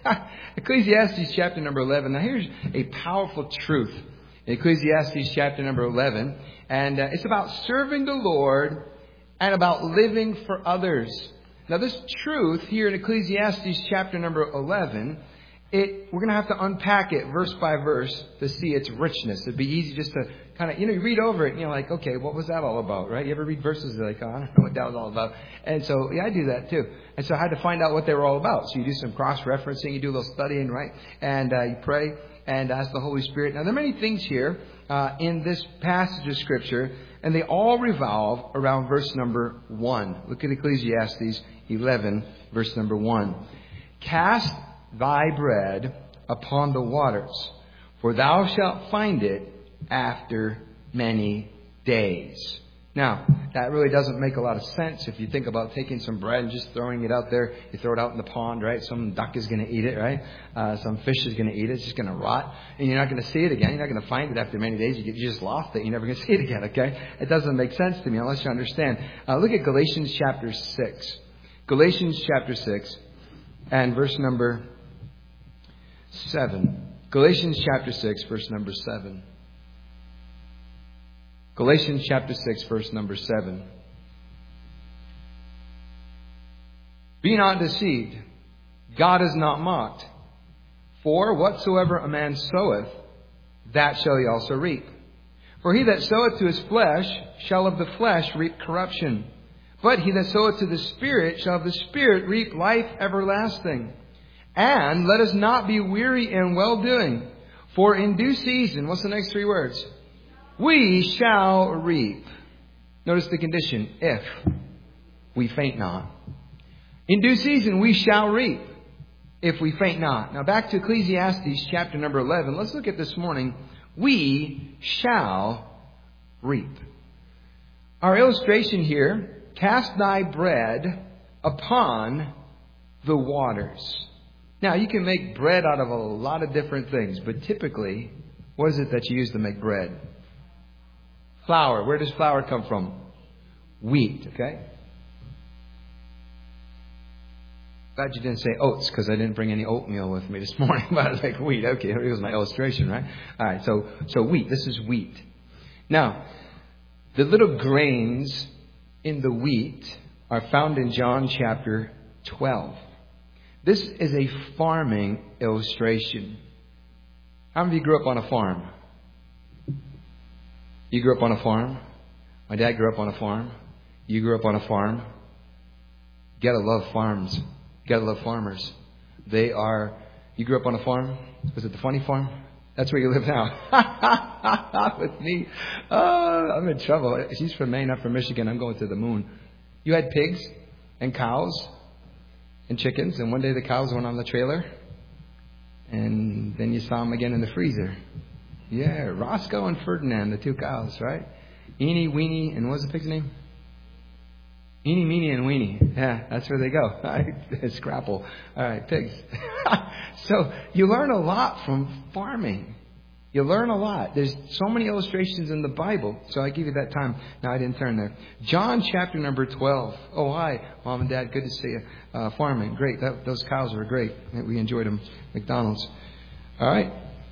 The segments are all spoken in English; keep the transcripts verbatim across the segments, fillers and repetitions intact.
Ecclesiastes chapter number eleven. Now here's a powerful truth. Ecclesiastes chapter number eleven. And uh, it's about serving the Lord and about living for others. Now this truth here in Ecclesiastes chapter number eleven, it we're going to have to unpack it verse by verse to see its richness. It'd be easy just to kind of, you know, you read over it and you're like, okay, what was that all about, right? You ever read verses and you're like, oh, I don't know what that was all about. And so, yeah, I do that too. And so I had to find out what they were all about. So you do some cross-referencing, you do a little studying, right? And uh, you pray and ask the Holy Spirit. Now, there are many things here uh, in this passage of Scripture, and they all revolve around verse number one. Look at Ecclesiastes eleven, verse number one. Cast thy bread upon the waters, for thou shalt find it after many days. Now, that really doesn't make a lot of sense if you think about taking some bread and just throwing it out there. You throw it out in the pond, right? Some duck is going to eat it, right? Uh, some fish is going to eat it. It's just going to rot. And you're not going to see it again. You're not going to find it after many days. You, get, you just lost it. You're never going to see it again, okay? It doesn't make sense to me unless you understand. Uh, look at Galatians chapter six. Galatians chapter six and verse number seven. Galatians chapter six, verse number seven. Galatians chapter six, verse number seven. Be not deceived. God is not mocked. For whatsoever a man soweth, that shall he also reap. For he that soweth to his flesh shall of the flesh reap corruption. But he that soweth to the Spirit shall of the Spirit reap life everlasting. And let us not be weary in well-doing. For in due season, what's the next three words? We shall reap. Notice the condition, if we faint not. In due season we shall reap, if we faint not. Now back to Ecclesiastes chapter number eleven. Let's look at this morning. We shall reap. Our illustration here, cast thy bread upon the waters. Now you can make bread out of a lot of different things, but typically, what is it that you use to make bread? Flour. Where does flour come from? Wheat, okay? Glad you didn't say oats, because I didn't bring any oatmeal with me this morning. But I was like, wheat, okay, here was my illustration, right? All right, so so wheat. This is wheat. Now, the little grains in the wheat are found in John chapter twelve. This is a farming illustration. How many of you grew up on a farm? You grew up on a farm. My dad grew up on a farm. You grew up on a farm. You gotta love farms. You gotta love farmers. They are. You grew up on a farm. Was it the funny farm? That's where you live now. With me, oh, I'm in trouble. She's from Maine, I'm from Michigan. I'm going to the moon. You had pigs and cows and chickens, and one day the cows went on the trailer, and then you saw them again in the freezer. Yeah, Roscoe and Ferdinand, the two cows, right? Eenie, Weenie, and what was the pig's name? Eenie, Meenie, and Weenie. Yeah, that's where they go. All right, Scrapple. All right, pigs. So you learn a lot from farming. You learn a lot. There's so many illustrations in the Bible. So I give you that time. No, I didn't turn there. John chapter number twelve. Oh, hi, Mom and Dad. Good to see you. Uh, farming. Great. That, those cows were great. We enjoyed them. McDonald's. All right.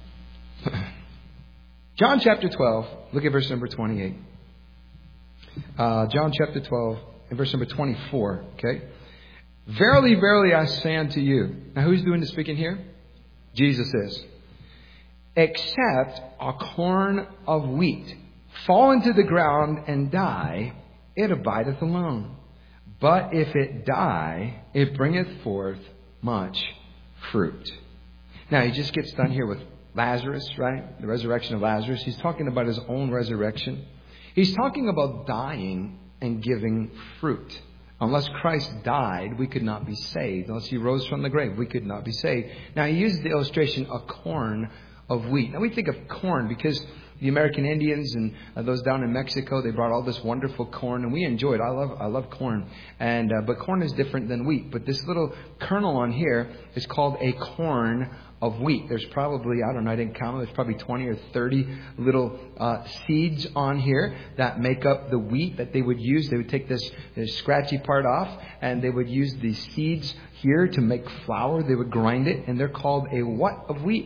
John chapter twelve, look at verse number twenty-eight. Uh, John chapter twelve and verse number twenty-four, okay? Verily, verily, I say unto you. Now, who's doing the speaking here? Jesus is. Except a corn of wheat fall into the ground and die, it abideth alone. But if it die, it bringeth forth much fruit. Now, he just gets done here with Lazarus, right? The resurrection of Lazarus. He's talking about his own resurrection. He's talking about dying and giving fruit. Unless Christ died, we could not be saved. Unless he rose from the grave, we could not be saved. Now, he uses the illustration, a corn of wheat. Now, we think of corn because the American Indians and uh, those down in Mexico, they brought all this wonderful corn, and we enjoyed it. I love I love corn. And uh, but corn is different than wheat. But this little kernel on here is called a corn of wheat. There's probably, I don't know, I didn't count them. There's probably twenty or thirty little uh, seeds on here that make up the wheat that they would use. They would take this, this scratchy part off, and they would use the seeds here to make flour. They would grind it, and they're called a what of wheat?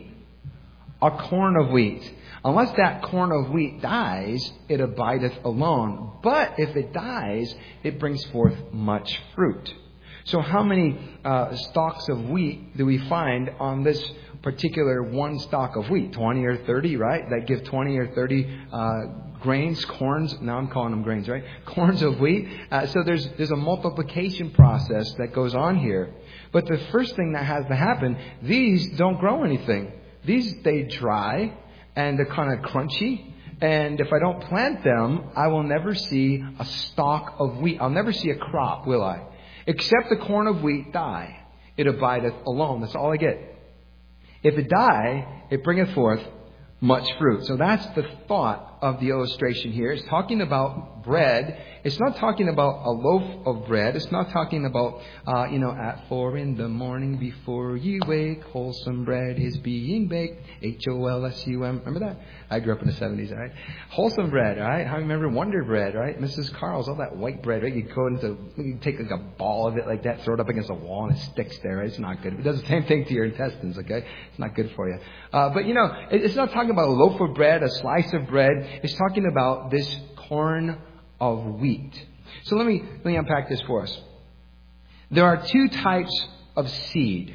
A corn of wheat. Unless that corn of wheat dies, it abideth alone. But if it dies, it brings forth much fruit. So how many uh, stalks of wheat do we find on this particular one stalk of wheat? twenty or thirty, right? That give twenty or thirty uh, grains, corns. Now I'm calling them grains, right? Corns of wheat. Uh, so there's there's a multiplication process that goes on here. But the first thing that has to happen, these don't grow anything. These stay dry and they're kind of crunchy. And if I don't plant them, I will never see a stalk of wheat. I'll never see a crop, will I? Except the corn of wheat die, it abideth alone. That's all I get. If it die, it bringeth forth much fruit. So that's the thought of the illustration here. It's talking about bread. It's not talking about a loaf of bread. It's not talking about, uh, you know, at four in the morning before you wake, wholesome bread is being baked. H O L S U M. Remember that? I grew up in the seventies, all right? Wholesome bread, all right? I remember Wonder Bread, right? Missus Carl's, all that white bread, right? You go into, you take like a ball of it like that, throw it up against a wall, and it sticks there, right? It's not good. It does the same thing to your intestines, okay? It's not good for you. Uh, but, you know, it's not talking about a loaf of bread, a slice of bread. It's talking about this corn of wheat. So let me let me unpack this for us. There are two types of seed.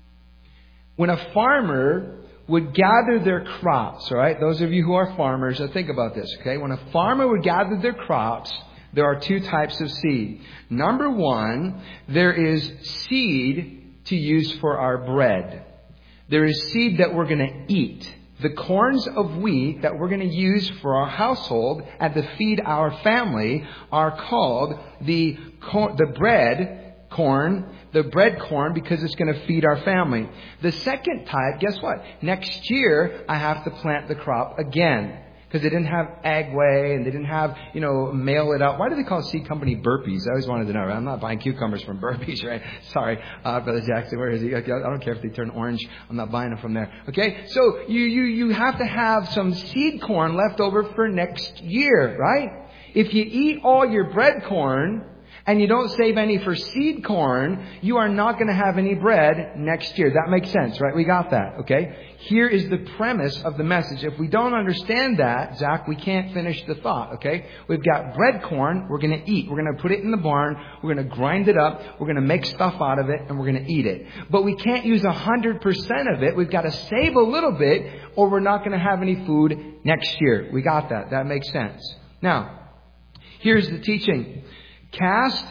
When a farmer would gather their crops, all right? Those of you who are farmers, think about this, okay? When a farmer would gather their crops, there are two types of seed. Number one, there is seed to use for our bread. There is seed that we're going to eat. The corns of wheat that we're going to use for our household and to feed our family are called the cor- the bread corn, the bread corn, because it's going to feed our family. The second type, guess what? Next year, I have to plant the crop again. Because they didn't have Agway and they didn't have, you know, mail it out. Why do they call seed company Burpees? I always wanted to know. Right? I'm not buying cucumbers from Burpees, right? Sorry, uh, Brother Jackson, where is he? I don't care if they turn orange. I'm not buying them from there. Okay? So you, you, you have to have some seed corn left over for next year, right? If you eat all your bread corn and you don't save any for seed corn, you are not going to have any bread next year. That makes sense, right? We got that, okay? Here is the premise of the message. If we don't understand that, Zach, we can't finish the thought, okay? We've got bread corn we're going to eat. We're going to put it in the barn. We're going to grind it up. We're going to make stuff out of it, and we're going to eat it. But we can't use one hundred percent of it. We've got to save a little bit, or we're not going to have any food next year. We got that. That makes sense. Now, here's the teaching. Cast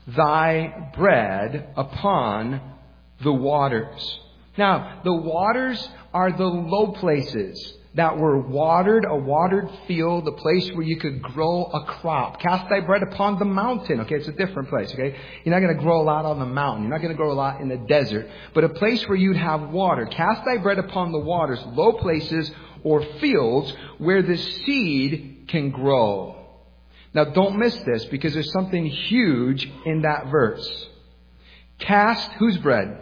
thy bread upon the waters. Now, the waters are the low places that were watered, a watered field, a place where you could grow a crop. Cast thy bread upon the mountain. Okay, it's a different place, okay? You're not going to grow a lot on the mountain. You're not going to grow a lot in the desert. But a place where you'd have water. Cast thy bread upon the waters, low places or fields where the seed can grow. Now, don't miss this because there's something huge in that verse. Cast whose bread?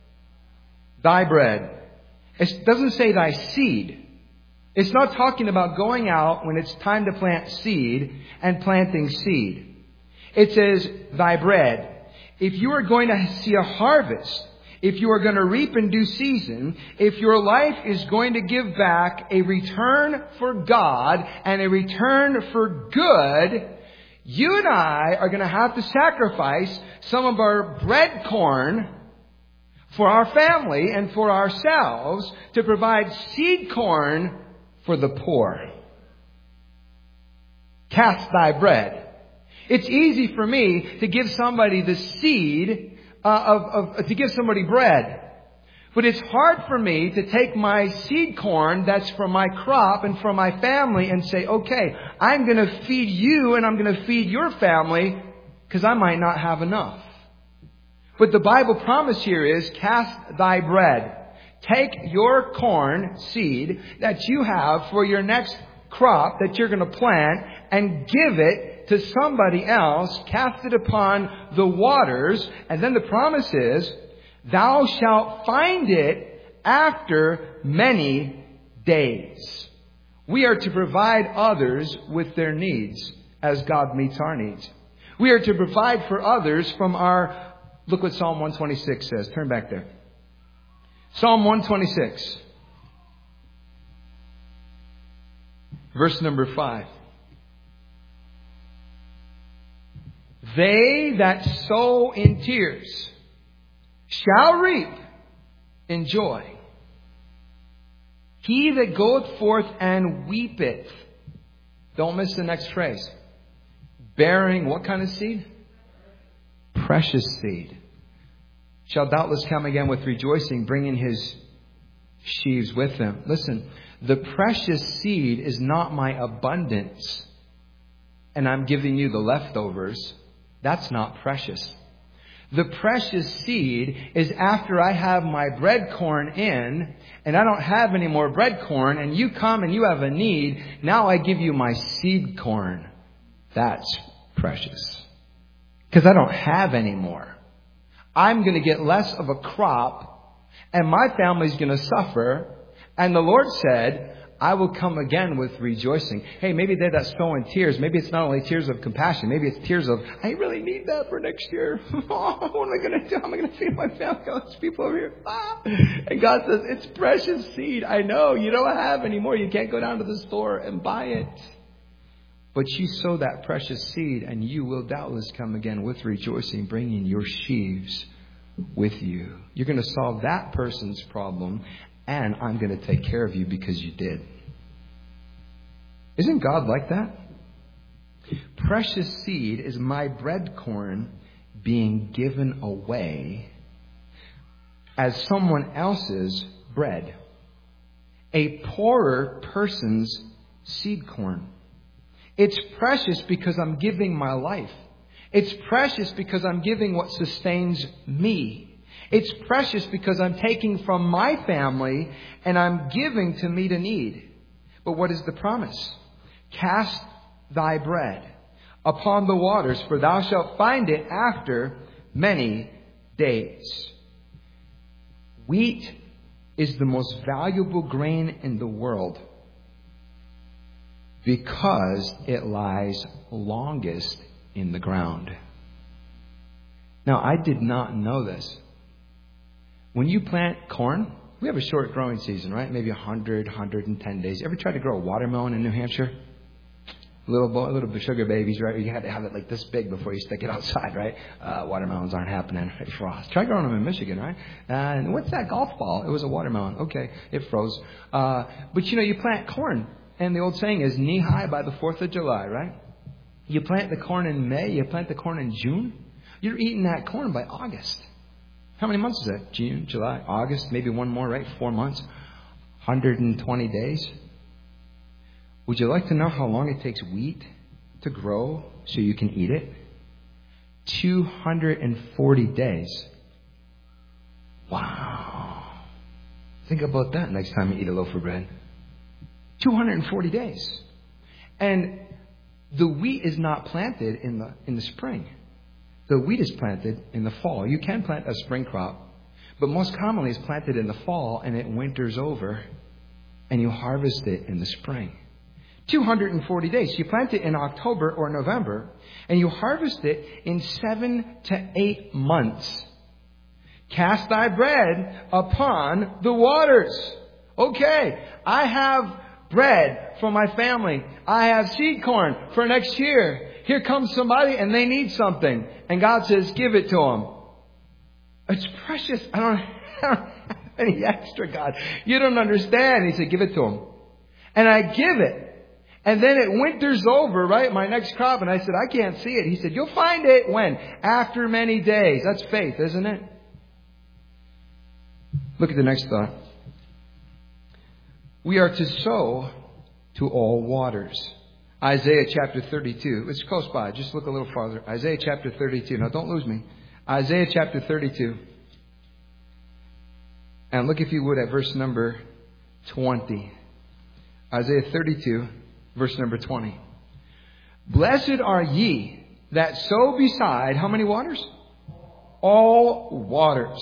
Thy bread. It doesn't say thy seed. It's not talking about going out when it's time to plant seed and planting seed. It says thy bread. If you are going to see a harvest, if you are going to reap in due season, if your life is going to give back a return for God and a return for good, you and I are going to have to sacrifice some of our bread corn for our family and for ourselves to provide seed corn for the poor. Cast thy bread. It's easy for me to give somebody the seed Uh, of, of, to give somebody bread. But it's hard for me to take my seed corn that's from my crop and from my family and say, okay, I'm going to feed you and I'm going to feed your family because I might not have enough. But the Bible promise here is cast thy bread. Take your corn seed that you have for your next crop that you're going to plant and give it to somebody else, cast it upon the waters, and then the promise is, thou shalt find it after many days. We are to provide others with their needs as God meets our needs. We are to provide for others from our, look what Psalm one twenty-six says. Turn back there. Psalm one twenty-six. Verse number five. They that sow in tears shall reap in joy. He that goeth forth and weepeth. Don't miss the next phrase. Bearing what kind of seed? Precious seed. Shall doubtless come again with rejoicing, bringing his sheaves with him. Listen, the precious seed is not my abundance, and I'm giving you the leftovers. That's not precious. The precious seed is after I have my bread corn in, and I don't have any more bread corn, and you come and you have a need. Now I give you my seed corn. That's precious. Because I don't have any more. I'm going to get less of a crop, and my family's going to suffer. And the Lord said, I will come again with rejoicing. Hey, maybe they're that sow in tears. Maybe it's not only tears of compassion. Maybe it's tears of, I really need that for next year. Oh, what am I going to do? How am I going to feed my family? All these people over here. Ah. And God says, it's precious seed. I know you don't have any more. You can't go down to the store and buy it. But you sow that precious seed, and you will doubtless come again with rejoicing, bringing your sheaves with you. You're going to solve that person's problem, and I'm going to take care of you because you did. Isn't God like that? Precious seed is my bread corn being given away as someone else's bread. A poorer person's seed corn. It's precious because I'm giving my life. It's precious because I'm giving what sustains me. It's precious because I'm taking from my family and I'm giving to meet a need. But what is the promise? Cast thy bread upon the waters, for thou shalt find it after many days. Wheat is the most valuable grain in the world because it lies longest in the ground. Now, I did not know this. When you plant corn, we have a short growing season, right? Maybe one hundred, one hundred ten days. Ever tried to grow a watermelon in New Hampshire? Little boy, little sugar babies, right? You have to have it like this big before you stick it outside, right? Uh, watermelons aren't happening. It froze. Try growing them in Michigan, right? And what's that golf ball? It was a watermelon. Okay, it froze. Uh, but you know, you plant corn, and the old saying is knee high by the fourth of July, right? You plant the corn in May, you plant the corn in June. You're eating that corn by August. How many months is that? June, July, August, maybe one more, right? Four months. one hundred twenty days. Would you like to know how long it takes wheat to grow so you can eat it? two hundred forty days. Wow. Think about that next time you eat a loaf of bread. two hundred forty days. And the wheat is not planted in the in the spring. The wheat is planted in the fall. You can plant a spring crop, but most commonly it's planted in the fall and it winters over and you harvest it in the spring. two hundred forty days. You plant it in October or November and you harvest it in seven to eight months. Cast thy bread upon the waters. Okay, I have bread for my family. I have seed corn for next year. Here comes somebody and they need something. And God says, give it to them. It's precious. I don't, I don't have any extra, God. You don't understand. He said, give it to them. And I give it. And then it winters over, right? My next crop. And I said, I can't see it. He said, you'll find it when? After many days. That's faith, isn't it? Look at the next thought. We are to sow to all waters. Isaiah chapter thirty-two. It's close by. Just look a little farther. Isaiah chapter thirty-two. Now, don't lose me. Isaiah chapter thirty-two. And look, if you would, at verse number twenty. Isaiah thirty-two. Verse number twenty. Blessed are ye that sow beside how many waters? All waters.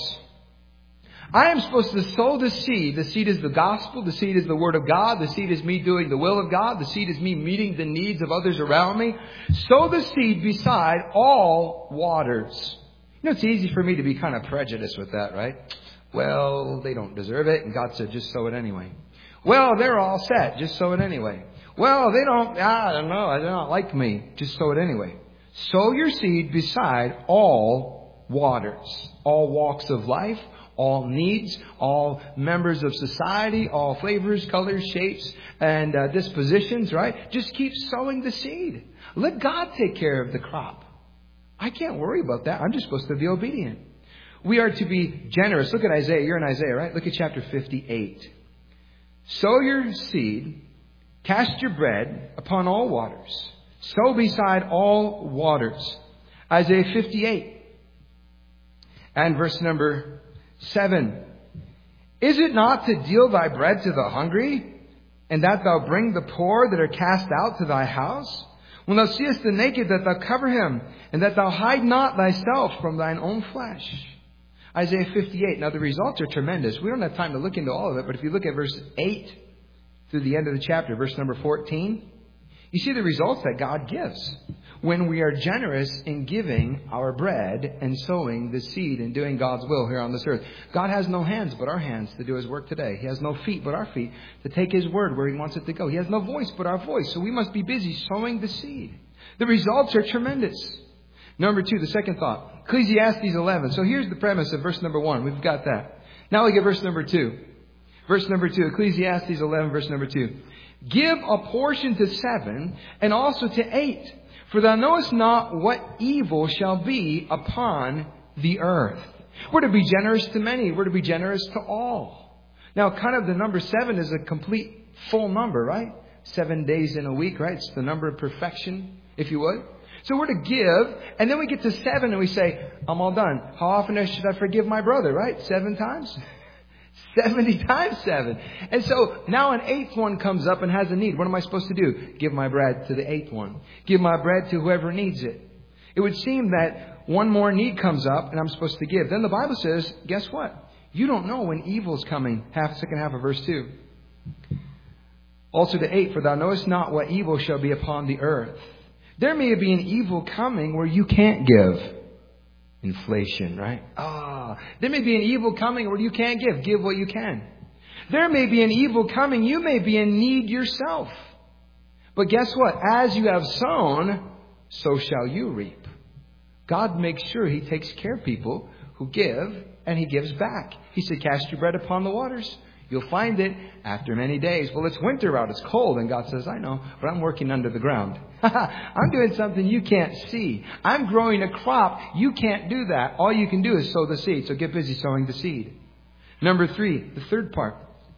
I am supposed to sow the seed. The seed is the gospel. The seed is the word of God. The seed is me doing the will of God. The seed is me meeting the needs of others around me. Sow the seed beside all waters. You know, it's easy for me to be kind of prejudiced with that, right? Well, they don't deserve it. And God said, just sow it anyway. Well, they're all set. Just sow it anyway. Well, they don't, I don't know. They don't like me. Just sow it anyway. Sow your seed beside all waters, all walks of life, all needs, all members of society, all flavors, colors, shapes, and uh, dispositions, right? Just keep sowing the seed. Let God take care of the crop. I can't worry about that. I'm just supposed to be obedient. We are to be generous. Look at Isaiah. You're in Isaiah, right? Look at chapter fifty-eight. Sow your seed, cast your bread upon all waters. Sow beside all waters. Isaiah fifty-eight and verse number seven. Is it not to deal thy bread to the hungry, and that thou bring the poor that are cast out to thy house? When thou seest the naked, that thou cover him, and that thou hide not thyself from thine own flesh. Isaiah fifty-eight. Now the results are tremendous. We don't have time to look into all of it, but if you look at verse eight through the end of the chapter, verse number fourteen, you see the results that God gives when we are generous in giving our bread and sowing the seed and doing God's will here on this earth. God has no hands but our hands to do His work today. He has no feet but our feet to take His word where He wants it to go. He has no voice but our voice. So we must be busy sowing the seed. The results are tremendous. Number two, the second thought. Ecclesiastes eleven. So here's the premise of verse number one. We've got that. Now we get verse number two. Verse number two. Ecclesiastes eleven, verse number two. Give a portion to seven and also to eight. For thou knowest not what evil shall be upon the earth. We're to be generous to many. We're to be generous to all. Now, kind of the number seven is a complete full number, right? Seven days in a week, right? It's the number of perfection, if you would. So we're to give, and then we get to seven and we say, I'm all done. How often should I forgive my brother, right? Seven times? seventy times seven. And so now an eighth one comes up and has a need. What am I supposed to do? Give my bread to the eighth one. Give my bread to whoever needs it. It would seem that one more need comes up and I'm supposed to give. Then the Bible says, guess what? You don't know when evil's coming. Half, second half of verse two. Also to eight, for thou knowest not what evil shall be upon the earth. There may be an evil coming where you can't give. Inflation, right? Ah, there may be an evil coming where you can't give. Give what you can. There may be an evil coming. You may be in need yourself. But guess what? As you have sown, so shall you reap. God makes sure He takes care of people who give and He gives back. He said, cast your bread upon the waters. You'll find it after many days. Well, it's winter out. It's cold. And God says, I know, but I'm working under the ground. I'm doing something you can't see. I'm growing a crop. You can't do that. All you can do is sow the seed. So get busy sowing the seed. Number three, the third part.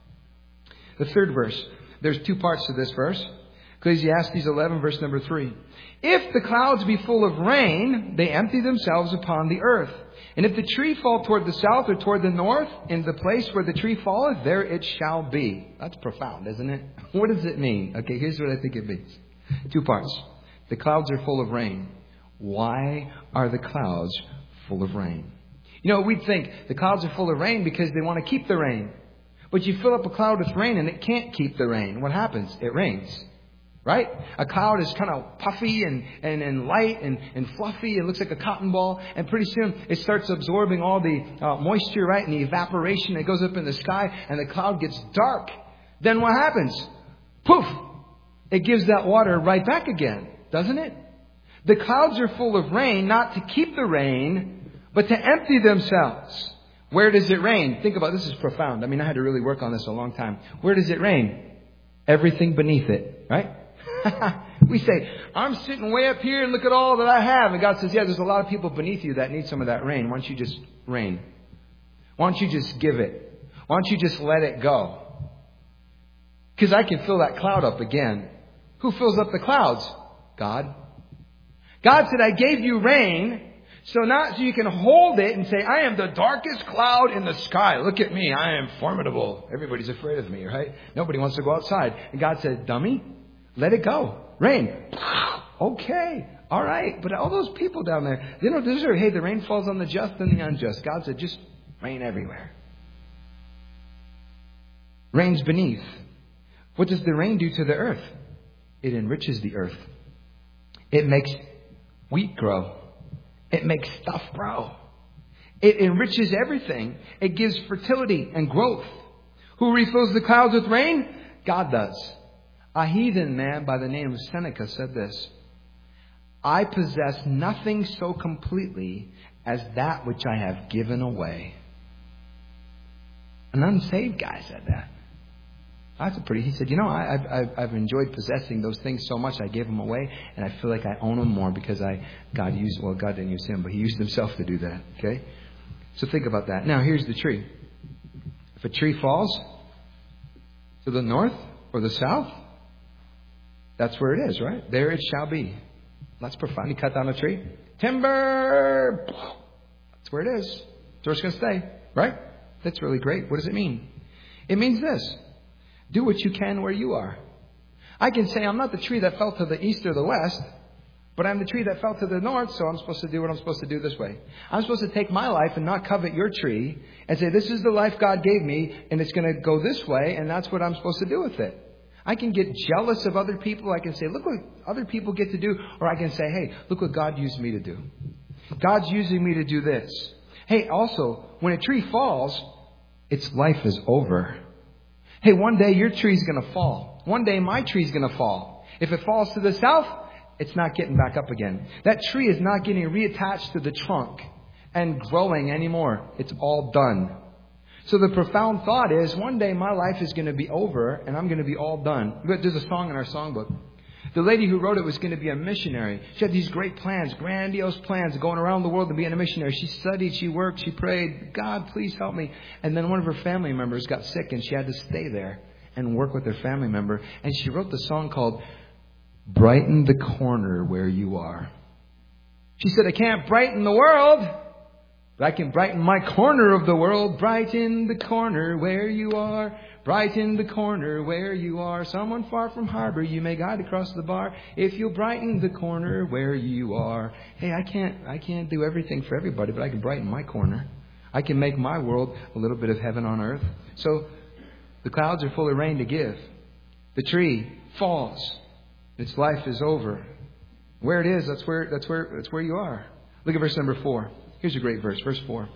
The third verse. There's two parts to this verse. Ecclesiastes eleven, verse number three. If the clouds be full of rain, they empty themselves upon the earth. And if the tree fall toward the south or toward the north, in the place where the tree falleth, there it shall be. That's profound, isn't it? What does it mean? Okay, here's what I think it means. Two parts. The clouds are full of rain. Why are the clouds full of rain? You know, we'd think the clouds are full of rain because they want to keep the rain. But you fill up a cloud with rain and it can't keep the rain. What happens? It rains. Right? A cloud is kind of puffy and, and, and light and, and fluffy. It looks like a cotton ball. And pretty soon it starts absorbing all the uh, moisture, right? And the evaporation. It goes up in the sky and the cloud gets dark. Then what happens? Poof! It gives that water right back again. Doesn't it? The clouds are full of rain, not to keep the rain, but to empty themselves. Where does it rain? Think about this. This is profound. I mean, I had to really work on this a long time. Where does it rain? Everything beneath it, right? We say, I'm sitting way up here and look at all that I have. And God says, yeah, there's a lot of people beneath you that need some of that rain. Why don't you just rain? Why don't you just give it? Why don't you just let it go? Because I can fill that cloud up again. Who fills up the clouds? God. God said, I gave you rain. So not so you can hold it and say, I am the darkest cloud in the sky. Look at me. I am formidable. Everybody's afraid of me, right? Nobody wants to go outside. And God said, dummy, Let it go. Rain. Okay. All right. But all those people down there, they don't deserve, hey, the rain falls on the just and the unjust. God said, just rain everywhere. Rain's beneath. What does the rain do to the earth? It enriches the earth. It makes wheat grow. It makes stuff grow. It enriches everything. It gives fertility and growth. Who refills the clouds with rain? God does. A heathen man by the name of Seneca said this: I possess nothing so completely as that which I have given away. An unsaved guy said that. That's a pretty, he said, you know, I, I've, I've enjoyed possessing those things so much I gave them away, and I feel like I own them more because I, God used, well, God didn't use him, but he used himself to do that. Okay? So think about that. Now, here's the tree. If a tree falls to the north or the south, that's where it is, right? There it shall be. That's profound. You cut down a tree. Timber! That's where it is. That's where it's going to stay, right? That's really great. What does it mean? It means this. Do what you can where you are. I can say I'm not the tree that fell to the east or the west, but I'm the tree that fell to the north, so I'm supposed to do what I'm supposed to do this way. I'm supposed to take my life and not covet your tree and say, this is the life God gave me, and it's going to go this way, and that's what I'm supposed to do with it. I can get jealous of other people. I can say, look what other people get to do. Or I can say, hey, look what God used me to do. God's using me to do this. Hey, also, when a tree falls, its life is over. Hey, one day your tree's going to fall. One day my tree's going to fall. If it falls to the south, it's not getting back up again. That tree is not getting reattached to the trunk and growing anymore. It's all done. So the profound thought is, one day my life is going to be over and I'm going to be all done. There's a song in our songbook. The lady who wrote it was going to be a missionary. She had these great plans, grandiose plans, going around the world to be a missionary. She studied, she worked, she prayed, God, please help me. And then one of her family members got sick and she had to stay there and work with her family member. And she wrote the song called Brighten the Corner Where You Are. She said, I can't brighten the world, but I can brighten my corner of the world. Brighten the corner where you are. Brighten the corner where you are. Someone far from harbor, you may guide across the bar. If you'll brighten the corner where you are. Hey, I can't, I can't do everything for everybody, but I can brighten my corner. I can make my world a little bit of heaven on earth. So the clouds are full of rain to give. The tree falls. Its life is over. Where it is, that's where, that's where, that's where you are. Look at verse number four. Here's a great verse, verse four.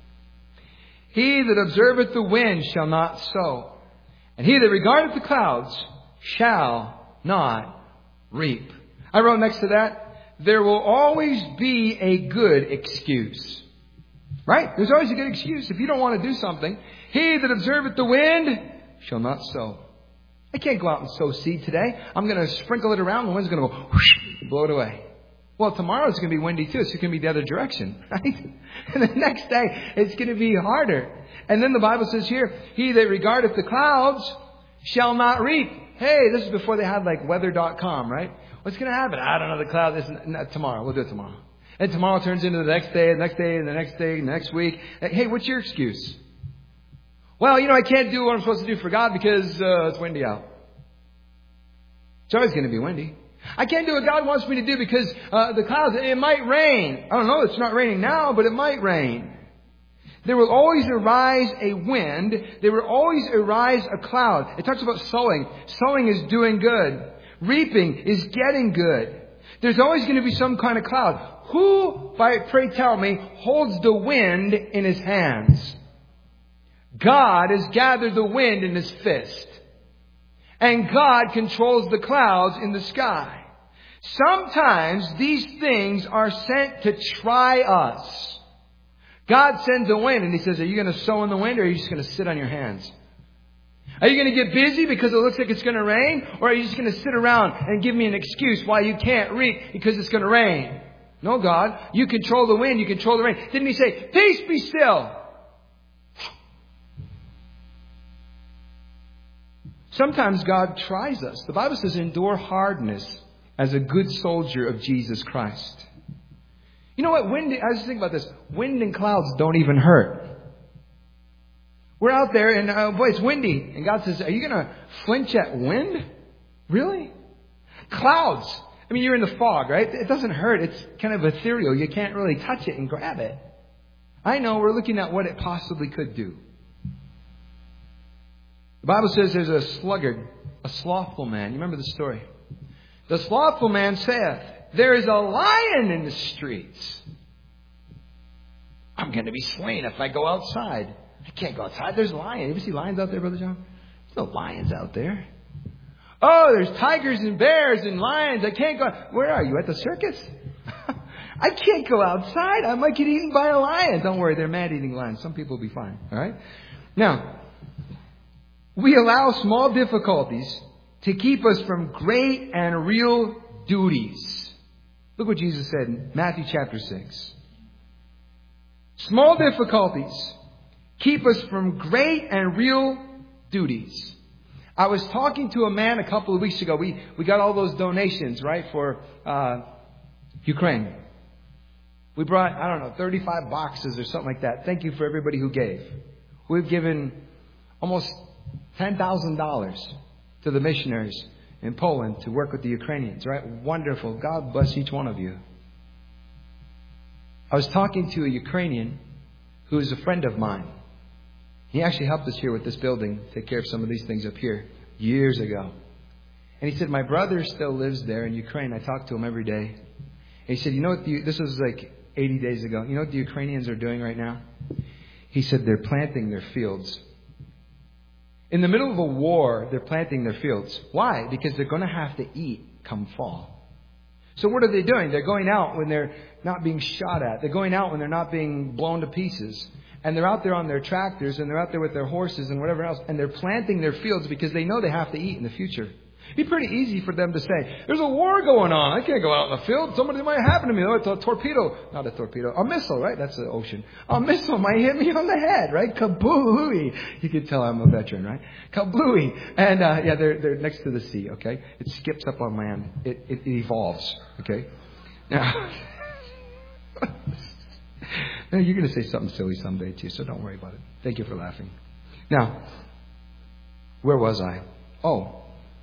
He that observeth the wind shall not sow, and he that regardeth the clouds shall not reap. I wrote next to that, there will always be a good excuse. Right? There's always a good excuse. If you don't want to do something, he that observeth the wind shall not sow. I can't go out and sow seed today. I'm going to sprinkle it around. The wind's going to go whoosh, blow it away. Well, tomorrow it's going to be windy too, so it's going to be the other direction, right? And the next day it's going to be harder. And then the Bible says here, he that regardeth the clouds shall not reap. Hey, this is before they had like weather dot com, right? What's going to happen? I don't know. The cloud is not tomorrow. We'll do it tomorrow. And tomorrow turns into the next day, the next day, and the next day, and the next week. Hey, what's your excuse? Well, you know, I can't do what I'm supposed to do for God because uh, it's windy out. It's always going to be windy. I can't do what God wants me to do because uh, the clouds, it might rain. I don't know, it's not raining now, but it might rain. There will always arise a wind. There will always arise a cloud. It talks about sowing. Sowing is doing good. Reaping is getting good. There's always going to be some kind of cloud. Who, by pray tell me, holds the wind in his hands? God has gathered the wind in his fist. And God controls the clouds in the sky. Sometimes these things are sent to try us. God sends a wind and he says, are you going to sow in the wind or are you just going to sit on your hands? Are you going to get busy because it looks like it's going to rain? Or are you just going to sit around and give me an excuse why you can't reap because it's going to rain? No, God, you control the wind, you control the rain. Didn't he say, peace be still? Sometimes God tries us. The Bible says, endure hardness as a good soldier of Jesus Christ. You know what? Wind, I was thinking about this. Wind and clouds don't even hurt. We're out there and, uh, boy, it's windy. And God says, are you going to flinch at wind? Really? Clouds. I mean, you're in the fog, right? It doesn't hurt. It's kind of ethereal. You can't really touch it and grab it. I know we're looking at what it possibly could do. The Bible says there's a sluggard, a slothful man. You remember the story? The slothful man saith, there is a lion in the streets. I'm going to be slain if I go outside. I can't go outside. There's a lion. You ever see lions out there, Brother John? There's no lions out there. Oh, there's tigers and bears and lions. I can't go. Where are you? At the circus? I can't go outside. I might get eaten by a lion. Don't worry, they're mad-eating lions. Some people will be fine. All right? Now, we allow small difficulties to keep us from great and real duties. Look what Jesus said in Matthew chapter six. Small difficulties keep us from great and real duties. I was talking to a man a couple of weeks ago. We we got all those donations, right, for uh, Ukraine. We brought, I don't know, thirty-five boxes or something like that. Thank you for everybody who gave. We've given almost ten thousand dollars to the missionaries in Poland to work with the Ukrainians, right? Wonderful. God bless each one of you. I was talking to a Ukrainian who is a friend of mine. He actually helped us here with this building, take care of some of these things up here years ago. And he said, my brother still lives there in Ukraine. I talk to him every day. And he said, you know what, the, this was like eighty days ago. You know what the Ukrainians are doing right now? He said they're planting their fields. In the middle of a war, they're planting their fields. Why? Because they're going to have to eat come fall. So what are they doing? They're going out when they're not being shot at. They're going out when they're not being blown to pieces. And they're out there on their tractors and they're out there with their horses and whatever else. And they're planting their fields because they know they have to eat in the future. It'd be pretty easy for them to say, there's a war going on. I can't go out in the field. Something might happen to me. Oh, it's a torpedo. Not a torpedo. A missile, right? That's the ocean. A missile might hit me on the head, right? Kablooey. You can tell I'm a veteran, right? Kablooey. And, uh, yeah, they're, they're next to the sea, okay? It skips up on land. It, it, it evolves, okay? Now, now, you're going to say something silly someday, too, so don't worry about it. Thank you for laughing. Now, where was I? Oh.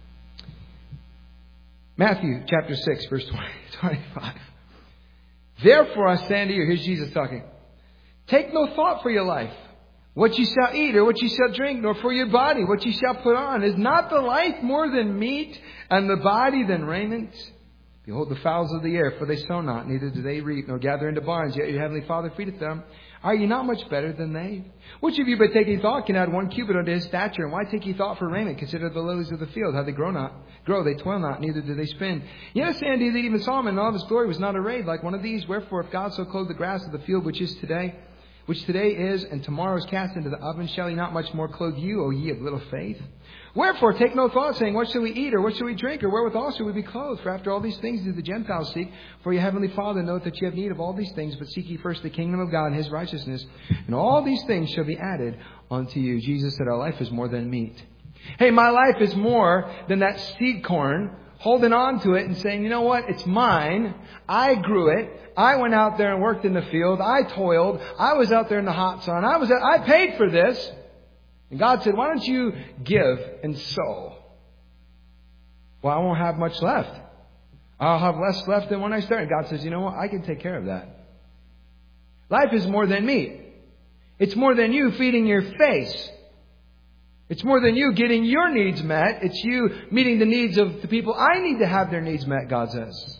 Matthew chapter six, verse twenty-five. Therefore I say unto you, here's Jesus talking, take no thought for your life, what ye shall eat or what ye shall drink, nor for your body, what ye shall put on. Is not the life more than meat, and the body than raiment? Behold the fowls of the air, for they sow not, neither do they reap, nor gather into barns, yet your heavenly Father feedeth them. Are ye not much better than they? Which of you by taking thought can add one cubit unto his stature? And why take ye thought for raiment? Consider the lilies of the field, how they grow not, grow, they toil not, neither do they spin. Yet I say unto you that even Solomon in all of his glory was not arrayed like one of these. Wherefore, if God so clothe the grass of the field, which is today, which today is, and tomorrow is cast into the oven, shall he not much more clothe you, O ye of little faith? Wherefore, take no thought, saying, what shall we eat, or what shall we drink, or wherewithal shall we be clothed? For after all these things do the Gentiles seek. For your heavenly Father knoweth that ye have need of all these things, but seek ye first the kingdom of God and his righteousness, and all these things shall be added unto you. Jesus said, our life is more than meat. Hey, my life is more than that seed corn, holding on to it and saying, you know what, it's mine. I grew it. I went out there and worked in the field. I toiled. I was out there in the hot sun. I was. I paid for this. And God said, why don't you give and sow? Well, I won't have much left. I'll have less left than when I started. God says, you know what? I can take care of that. Life is more than meat. It's more than you feeding your face. It's more than you getting your needs met. It's you meeting the needs of the people I need to have their needs met, God says.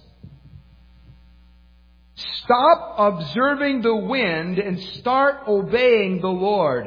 Stop observing the wind and start obeying the Lord.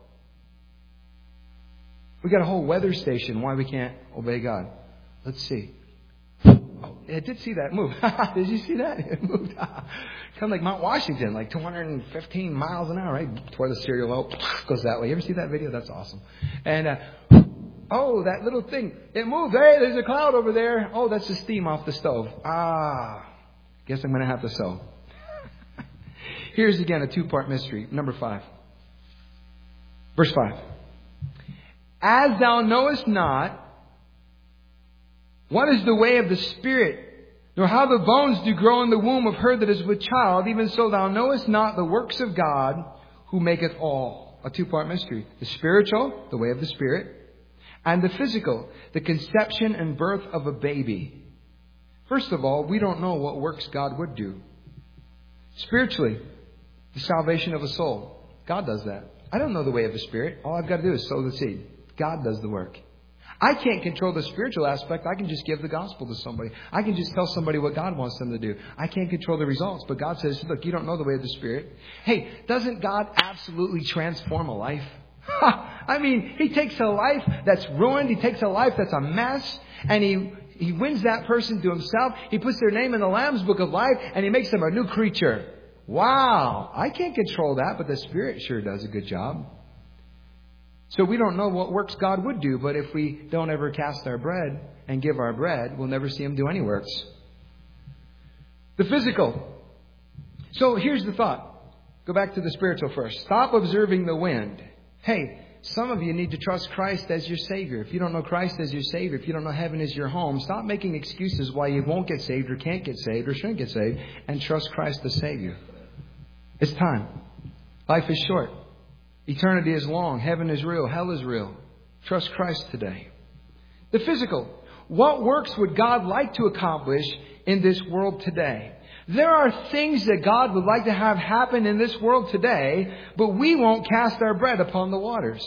We got a whole weather station. Why we can't obey God? Let's see. Oh, I did see that move. Did you see that? It moved. Kind of like Mount Washington, like two hundred fifteen miles an hour, right? Tore the cereal out, goes that way. You ever see that video? That's awesome. And, uh, oh, that little thing. It moved. Hey, there's a cloud over there. Oh, that's the steam off the stove. Ah, guess I'm going to have to sew. Here's again a two-part mystery. Number five. Verse five. As thou knowest not what is the way of the Spirit, nor how the bones do grow in the womb of her that is with child, even so thou knowest not the works of God who maketh all. A two-part mystery. The spiritual, the way of the Spirit, and the physical, the conception and birth of a baby. First of all, we don't know what works God would do. Spiritually, the salvation of a soul. God does that. I don't know the way of the Spirit. All I've got to do is sow the seed. God does the work. I can't control the spiritual aspect. I can just give the gospel to somebody. I can just tell somebody what God wants them to do. I can't control the results. But God says, look, you don't know the way of the Spirit. Hey, doesn't God absolutely transform a life? I mean, He takes a life that's ruined. He takes a life that's a mess. And He, he wins that person to Himself. He puts their name in the Lamb's Book of Life. And He makes them a new creature. Wow. I can't control that. But the Spirit sure does a good job. So we don't know what works God would do, but if we don't ever cast our bread and give our bread, we'll never see Him do any works. The physical. So here's the thought. Go back to the spiritual first. Stop observing the wind. Hey, some of you need to trust Christ as your Savior. If you don't know Christ as your Savior, if you don't know heaven as your home, stop making excuses why you won't get saved or can't get saved or shouldn't get saved, and trust Christ as Savior. It's time. Life is short. Eternity is long. Heaven is real. Hell is real. Trust Christ today. The physical. What works would God like to accomplish in this world today? There are things that God would like to have happen in this world today, but we won't cast our bread upon the waters.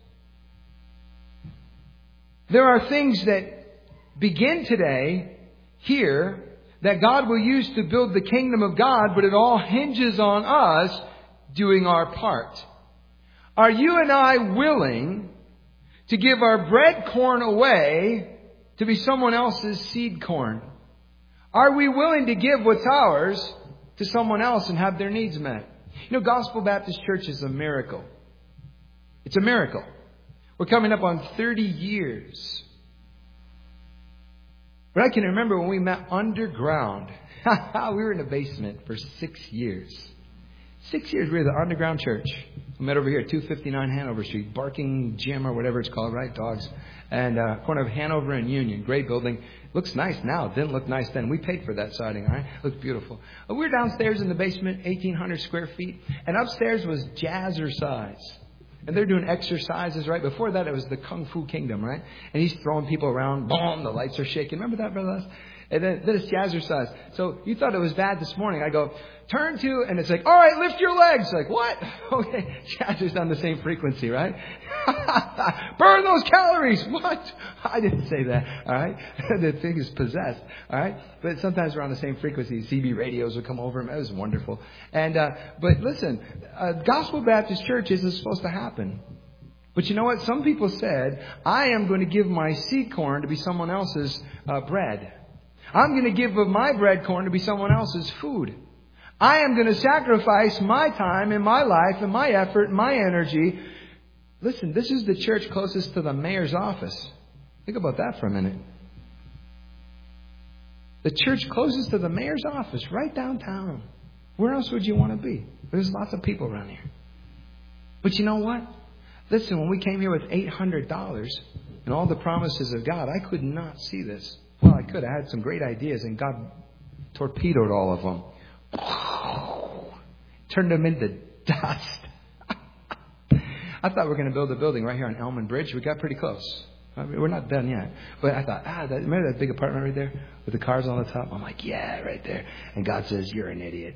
There are things that begin today, here, that God will use to build the kingdom of God, but it all hinges on us doing our part. Are you and I willing to give our bread corn away to be someone else's seed corn? Are we willing to give what's ours to someone else and have their needs met? You know, Gospel Baptist Church is a miracle. It's a miracle. We're coming up on thirty years. But I can remember when we met underground. We were in a basement for six years. Six years we were the underground church. We met over here at two fifty-nine Hanover Street, Barking Gym or whatever it's called, right? Dogs. And uh, corner of Hanover and Union. Great building. Looks nice now. It didn't look nice then. We paid for that siding, all right? Looks beautiful. Uh, we were downstairs in the basement, eighteen hundred square feet. And upstairs was jazzercise. And they're doing exercises, right? Before that, it was the Kung Fu Kingdom, right? And he's throwing people around. Boom, the lights are shaking. Remember that, Brother Les? And then, then it's jazzercise. So you thought it was bad this morning. I go, turn to, and it's like, all right, lift your legs. Like, what? Okay, jazzer's on the same frequency, right? Burn those calories. What? I didn't say that, all right? The thing is possessed, all right? But sometimes we're on the same frequency. C B radios would come over him. It was wonderful. And uh, but listen, uh, Gospel Baptist Church isn't supposed to happen. But you know what? Some people said, I am going to give my seed corn to be someone else's uh, bread. I'm going to give of my bread corn to be someone else's food. I am going to sacrifice my time and my life and my effort and my energy. Listen, this is the church closest to the mayor's office. Think about that for a minute. The church closest to the mayor's office, right downtown. Where else would you want to be? There's lots of people around here. But you know what? Listen, when we came here with eight hundred dollars and all the promises of God, I could not see this. Well, I could. I had some great ideas, and God torpedoed all of them. Turned them into dust. I thought we were going to build a building right here on Elman Bridge. We got pretty close. I mean, we're not done yet. But I thought, ah, that, remember that big apartment right there with the cars on the top? I'm like, yeah, right there. And God says, you're an idiot.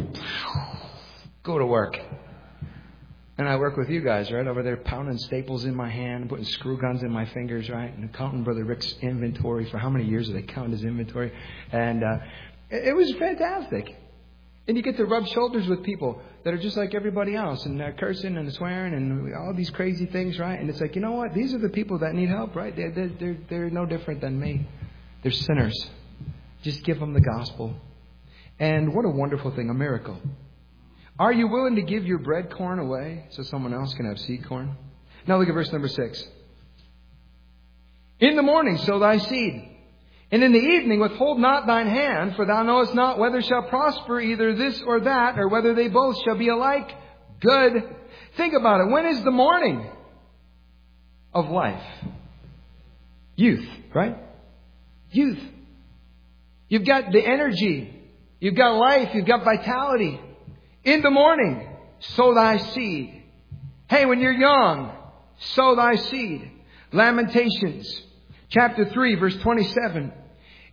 Go to work. And I work with you guys, right, over there, pounding staples in my hand, putting screw guns in my fingers, right, and counting Brother Rick's inventory. For how many years did they count his inventory? And uh, it, it was fantastic. And you get to rub shoulders with people that are just like everybody else, and they're cursing and swearing and all these crazy things, right? And it's like, you know what? These are the people that need help, right? They're, they're, they're, they're no different than me. They're sinners. Just give them the gospel. And what a wonderful thing, a miracle. Are you willing to give your bread corn away so someone else can have seed corn? Now look at verse number six. In the morning sow thy seed, and in the evening withhold not thine hand, for thou knowest not whether shall prosper either this or that, or whether they both shall be alike good. Think about it. When is the morning of life? Youth, right? Youth. You've got the energy. You've got life. You've got vitality. In the morning, sow thy seed. Hey, when you're young, sow thy seed. Lamentations, chapter three, verse twenty-seven.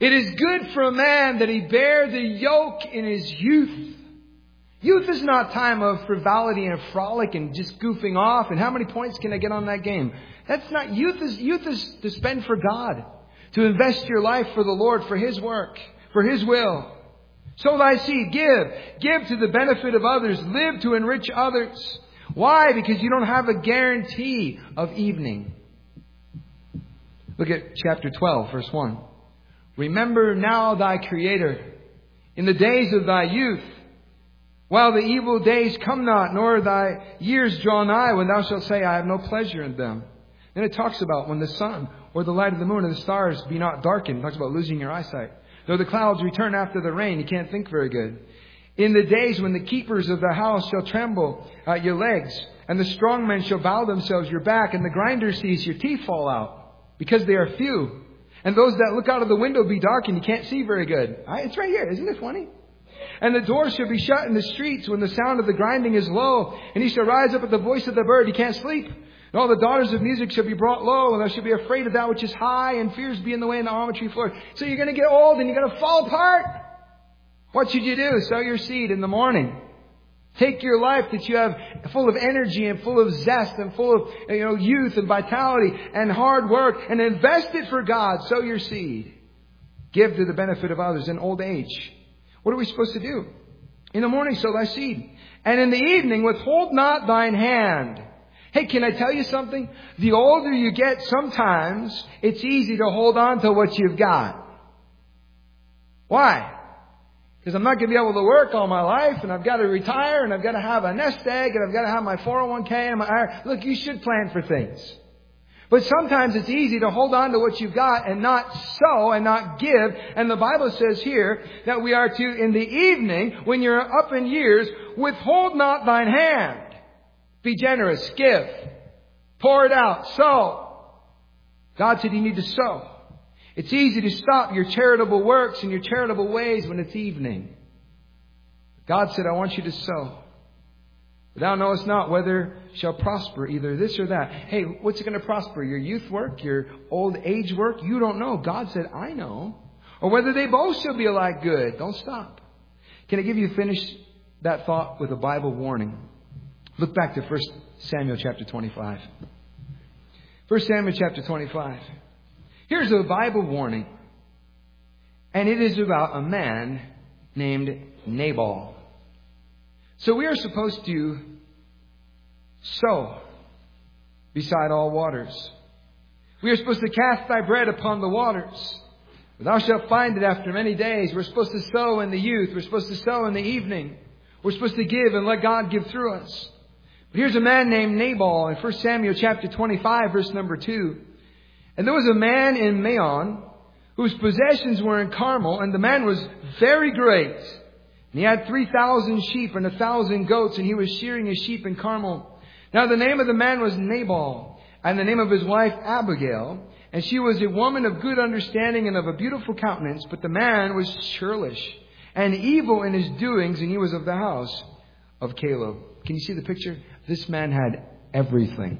It is good for a man that he bear the yoke in his youth. Youth is not time of frivolity and frolic and just goofing off. And how many points can I get on that game? That's not, youth is, youth is to spend for God. To invest your life for the Lord, for His work, for His will. Sow thy seed, give. Give to the benefit of others. Live to enrich others. Why? Because you don't have a guarantee of evening. Look at chapter twelve, verse one. Remember now thy Creator in the days of thy youth, while the evil days come not, nor thy years draw nigh, when thou shalt say, I have no pleasure in them. Then it talks about when the sun or the light of the moon and the stars be not darkened. It talks about losing your eyesight. Though the clouds return after the rain, you can't think very good. In the days when the keepers of the house shall tremble at your legs, and the strong men shall bow themselves your back, and the grinder cease, your teeth fall out, because they are few. And those that look out of the window be darkened, you can't see very good. It's right here. Isn't it funny? And the doors shall be shut in the streets when the sound of the grinding is low, and he shall rise up at the voice of the bird. He can't sleep. And all the daughters of music shall be brought low, and thou shalt be afraid of that which is high, and fears be in the way in the almond tree floor. So you're going to get old, and you're going to fall apart. What should you do? Sow your seed in the morning. Take your life that you have full of energy and full of zest and full of, you know, youth and vitality and hard work, and invest it for God. Sow your seed. Give to the benefit of others in old age. What are we supposed to do? In the morning, sow thy seed. And in the evening, withhold not thine hand. Hey, can I tell you something? The older you get, sometimes it's easy to hold on to what you've got. Why? Because I'm not going to be able to work all my life, and I've got to retire, and I've got to have a nest egg, and I've got to have my four oh one k and my I R A. Look, you should plan for things. But sometimes it's easy to hold on to what you've got and not sow and not give. And the Bible says here that we are to, in the evening, when you're up in years, withhold not thine hand. Be generous. Give. Pour it out. Sow. God said you need to sow. It's easy to stop your charitable works and your charitable ways when it's evening. God said, I want you to sow. Thou knowest not whether shall prosper either this or that. Hey, what's it going to prosper? Your youth work? Your old age work? You don't know. God said, I know. Or whether they both shall be alike good. Don't stop. Can I give you finish that thought with a Bible warning? Look back to First Samuel chapter twenty-five. First Samuel chapter twenty-five. Here's a Bible warning. And it is about a man named Nabal. So we are supposed to sow beside all waters. We are supposed to cast thy bread upon the waters. Thou shalt find it after many days. We're supposed to sow in the youth. We're supposed to sow in the evening. We're supposed to give and let God give through us. But here's a man named Nabal in First Samuel chapter twenty-five, verse number two. And there was a man in Maon whose possessions were in Carmel, and the man was very great. And he had three thousand sheep and a thousand goats, and he was shearing his sheep in Carmel. Now the name of the man was Nabal, and the name of his wife Abigail. And she was a woman of good understanding and of a beautiful countenance, but the man was churlish and evil in his doings, and he was of the house of Caleb. Can you see the picture? This man had everything.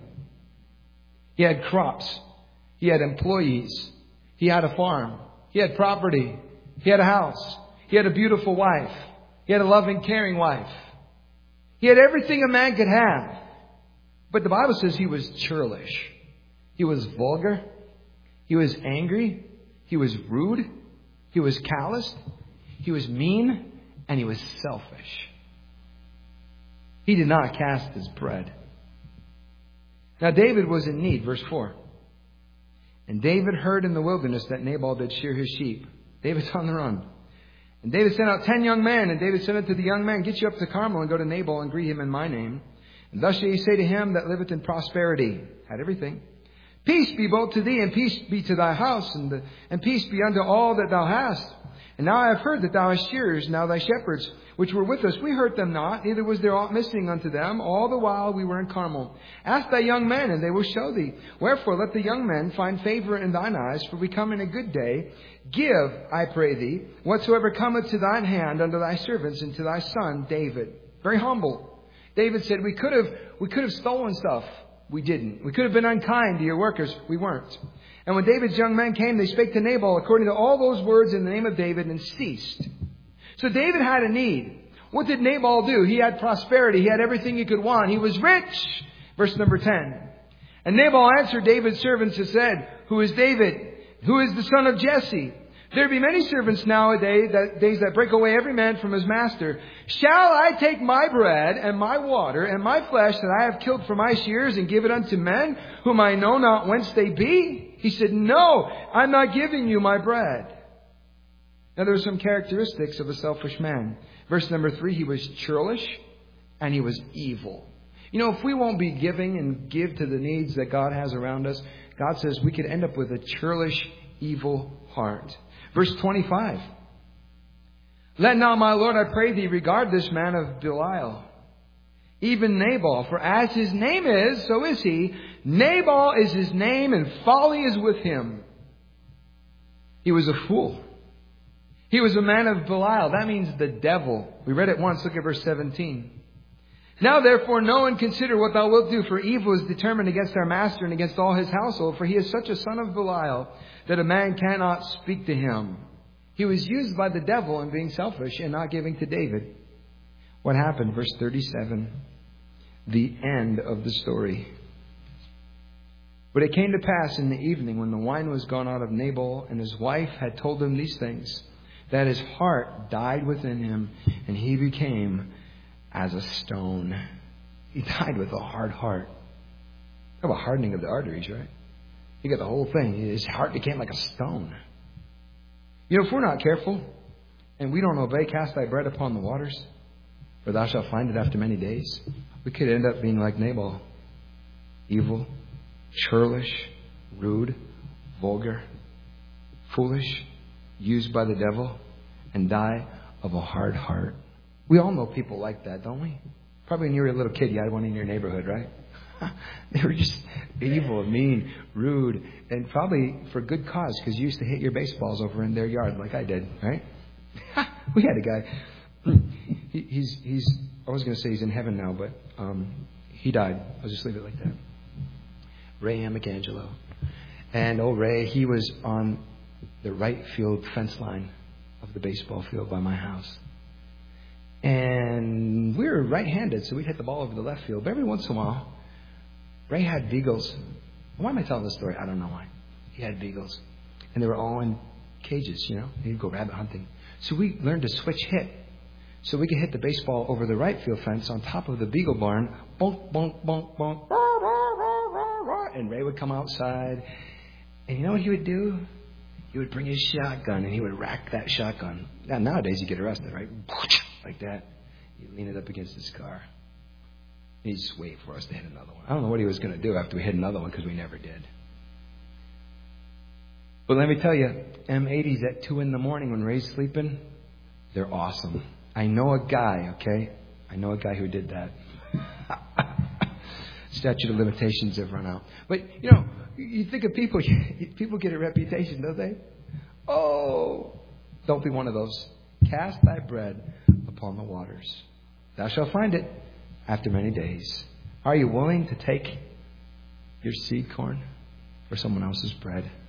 He had crops. He had employees. He had a farm. He had property. He had a house. He had a beautiful wife. He had a loving, caring wife. He had everything a man could have. But the Bible says he was churlish. He was vulgar. He was angry. He was rude. He was calloused. He was mean. And he was selfish. He did not cast his bread. Now David was in need. Verse four. And David heard in the wilderness that Nabal did shear his sheep. David's on the run. And David sent out ten young men. And David said unto the young men, Get you up to Carmel and go to Nabal and greet him in my name. And thus shall ye say to him that liveth in prosperity. Had everything. Peace be both to thee, and peace be to thy house, and, the, and peace be unto all that thou hast. And now I have heard that thou hast shearers, now thy shepherds, which were with us, we hurt them not, neither was there aught missing unto them, all the while we were in Carmel. Ask thy young men, and they will show thee. Wherefore let the young men find favor in thine eyes, for we come in a good day. Give, I pray thee, whatsoever cometh to thine hand unto thy servants and to thy son David. Very humble. David said, we could have, we could have stolen stuff. We didn't. We could have been unkind to your workers. We weren't. And when David's young men came, they spake to Nabal according to all those words in the name of David and ceased. So David had a need. What did Nabal do? He had prosperity. He had everything he could want. He was rich. Verse number ten. And Nabal answered David's servants and said, Who is David? Who is the son of Jesse? There be many servants nowadays that, days that break away every man from his master. Shall I take my bread and my water and my flesh that I have killed for my shears and give it unto men whom I know not whence they be? He said, No, I'm not giving you my bread. Now there are some characteristics of a selfish man. Verse number three, he was churlish and he was evil. You know, if we won't be giving and give to the needs that God has around us, God says we could end up with a churlish, evil heart. Verse twenty-five. Let not my Lord, I pray thee, regard this man of Belial, even Nabal, for as his name is, so is he. Nabal is his name, and folly is with him. He was a fool. He was a man of Belial. That means the devil. We read it once. Look at verse seventeen. Now therefore know and consider what thou wilt do, for evil is determined against our master and against all his household, for he is such a son of Belial that a man cannot speak to him. He was used by the devil in being selfish and not giving to David. What happened? Verse thirty-seven. The end of the story. But it came to pass in the evening, when the wine was gone out of Nabal, and his wife had told him these things, that his heart died within him, and he became as a stone. He died with a hard heart. Talk about hardening of the arteries, right? You got the whole thing. His heart became like a stone. You know, if we're not careful and we don't obey, cast thy bread upon the waters, for thou shalt find it after many days. We could end up being like Nabal. Evil, churlish, rude, vulgar, foolish, used by the devil, and die of a hard heart. We all know people like that, don't we? Probably when you were a little kid, you had one in your neighborhood, right? They were just evil, mean, rude, and probably for good cause, because you used to hit your baseballs over in their yard like I did, right? We had a guy. He, he's, he's, I was going to say he's in heaven now, but um, he died. I'll just leave it like that. Ray Amicangelo. And old Ray, he was on the right field fence line of the baseball field by my house. And we were right-handed, so we'd hit the ball over the left field. But every once in a while, Ray had beagles. Why am I telling this story? I don't know why. He had beagles. And they were all in cages, you know. He'd go rabbit hunting. So we learned to switch hit. So we could hit the baseball over the right field fence on top of the beagle barn. Bonk, bonk, bonk, bonk. And Ray would come outside. And you know what he would do? He would bring his shotgun and he would rack that shotgun. Now, nowadays you get arrested, right? Like that. He'd lean it up against his car. He'd just wait for us to hit another one. I don't know what he was going to do after we hit another one, because we never did. But let me tell you, M eighties at two in the morning when Ray's sleeping, they're awesome. I know a guy, okay? I know a guy who did that. Statute of limitations have run out. But, you know, you think of people, people get a reputation, don't they? Oh, don't be one of those. Cast thy bread upon the waters. Thou shalt find it after many days. Are you willing to take your seed corn for someone else's bread?